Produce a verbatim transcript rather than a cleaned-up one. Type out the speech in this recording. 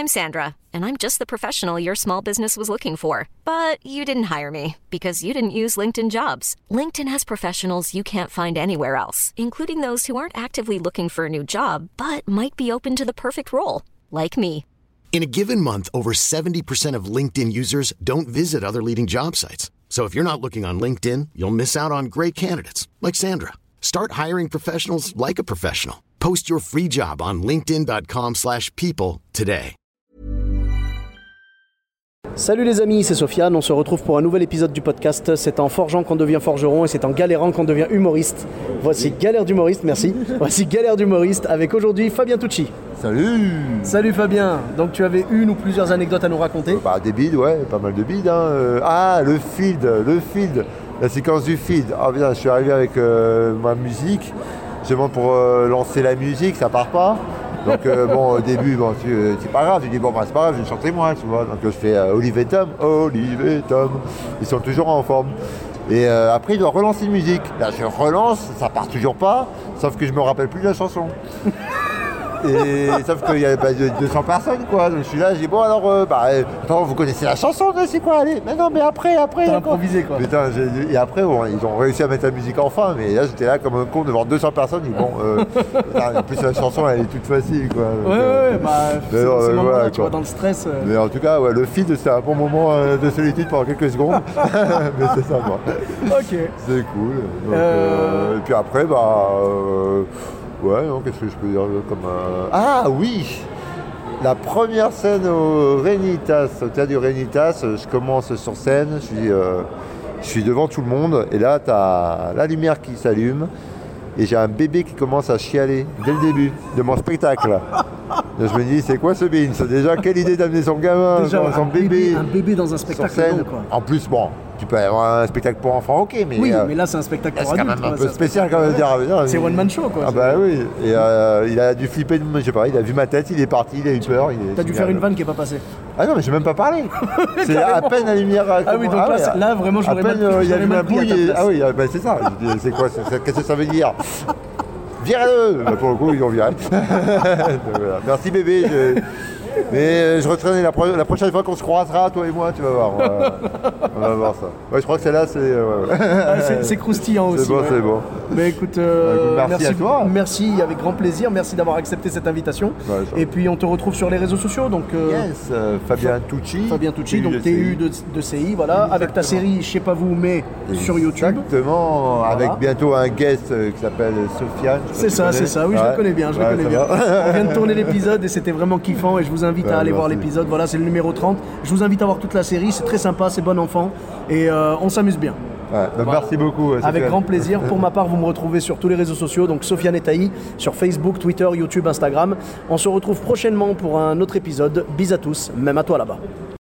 I'm Sandra, and I'm just the professional your small business was looking for. But you didn't hire me because you didn't use LinkedIn Jobs. LinkedIn has professionals you can't find anywhere else, including those who aren't actively looking for a new job, but might be open to the perfect role, like me. In a given month, over seventy percent of LinkedIn users don't visit other leading job sites. So if you're not looking on LinkedIn, you'll miss out on great candidates like Sandra. Start hiring professionals like a professional. Post your free job on linkedin.com slash people today. Salut les amis, c'est Sofiane, on se retrouve pour un nouvel épisode du podcast. C'est en forgeant qu'on devient forgeron et c'est en galérant qu'on devient humoriste. Voici Galère d'humoriste, merci. Voici Galère d'humoriste avec aujourd'hui Fabien Tucci. Salut. Salut Fabien, donc tu avais une ou plusieurs anecdotes à nous raconter? Bah des bides, ouais, pas mal de bides. Hein. Euh, ah, le field, le field, la séquence du field. Ah bien, je suis arrivé avec euh, ma musique. Je demande pour euh, lancer la musique, ça part pas. Donc euh, bon, au début, bon, tu, euh, c'est pas grave, je dis bon, bah, c'est pas grave, je vais chanter moi, tu vois. Donc je fais euh, Olive et Tom, Olive et Tom, ils sont toujours en forme. Et euh, après, il doit relancer une musique. Là, je relance, ça part toujours pas, sauf que je me rappelle plus de la chanson. Et sauf qu'il y a bah, deux cents personnes quoi, donc je suis là, je dis bon alors, euh, bah attends, vous connaissez la chanson, c'est quoi, allez, mais non mais après, après. T'as improvisé quoi. Putain, j'ai... et après bon, ils ont réussi à mettre la musique enfin, mais là j'étais là comme un con devant deux cents personnes, je dis bon, euh, putain, en plus la chanson elle est toute facile quoi. Donc, ouais euh... ouais, bah c'est, alors, c'est euh, moment voilà, là, tu vois, dans le stress. Euh... Mais en tout cas, ouais, le feed c'est un bon moment euh, de solitude pendant quelques secondes, mais c'est ça quoi. Ok. C'est cool. Donc, euh... Euh, et puis après, bah. Euh... Ouais, non, qu'est-ce que je peux dire comme... Euh... Ah oui, la première scène au Rénitas, au théâtre du Rénitas, je commence sur scène, je suis, euh, je suis devant tout le monde, et là, t'as la lumière qui s'allume, et j'ai un bébé qui commence à chialer dès le début de mon spectacle. Donc, je me dis, c'est quoi ce bin? C'est déjà, quelle idée d'amener son gamin, déjà, son, son un bébé, bébé Un bébé dans un spectacle sur scène. Long, quoi. En plus, bon, tu peux avoir un spectacle pour enfants, ok, mais... Oui, euh, mais là, c'est un spectacle pour c'est adultes. quand même un quoi, peu spécial quand même. Dire, c'est one man show quoi. Ah bah oui, et euh, il a dû flipper, de... je sais pas, il a vu ma tête, il est parti, il a eu peur. Il est... T'as dû faire une vanne qui est pas passée. Ah non mais j'ai même pas parlé. C'est à peine la lumière. Ah oui, donc ah, là, ouais, là vraiment j'aurais mal, euh, il a vu ma bouille. Et... Ah oui, bah, c'est ça. C'est quoi, c'est... qu'est-ce que ça veut dire? Virez-le. Bah, pour le coup ils ont viré. Voilà. Merci bébé. Je... Mais je retraîne la, pro- la prochaine fois qu'on se croisera, toi et moi, tu vas voir. On va, on va voir ça. Ouais, je crois que celle-là, c'est. Euh, ouais. ah, c'est, c'est croustillant aussi. C'est bon, ouais. c'est bon. Mais écoute, euh, merci, merci à toi. Merci, avec grand plaisir. Merci d'avoir accepté cette invitation. Ouais, et puis on te retrouve sur les réseaux sociaux. Donc, euh, yes, euh, Fabien Tucci. Fabien Tucci, donc T U de, de C I, voilà. Exactement. Avec ta série, je sais pas vous, mais Exactement. Sur YouTube. Exactement, voilà. Avec bientôt un guest euh, qui s'appelle Sofiane. C'est ça, c'est ça. Oui, ouais. je le connais bien. Je ouais, le connais bien. On vient de tourner l'épisode et c'était vraiment kiffant. Et je vous invite ouais, à aller voir l'épisode. Voilà, c'est le numéro trente. Je vous invite à voir toute la série. C'est très sympa, c'est bon enfant. Et euh, on s'amuse bien. Ouais, bah voilà. Merci beaucoup. Avec Sofiane. Grand plaisir. Pour ma part, vous me retrouvez sur tous les réseaux sociaux, donc Sofiane Etaï, sur Facebook, Twitter, YouTube, Instagram. On se retrouve prochainement pour un autre épisode. Bis à tous, même à toi là-bas.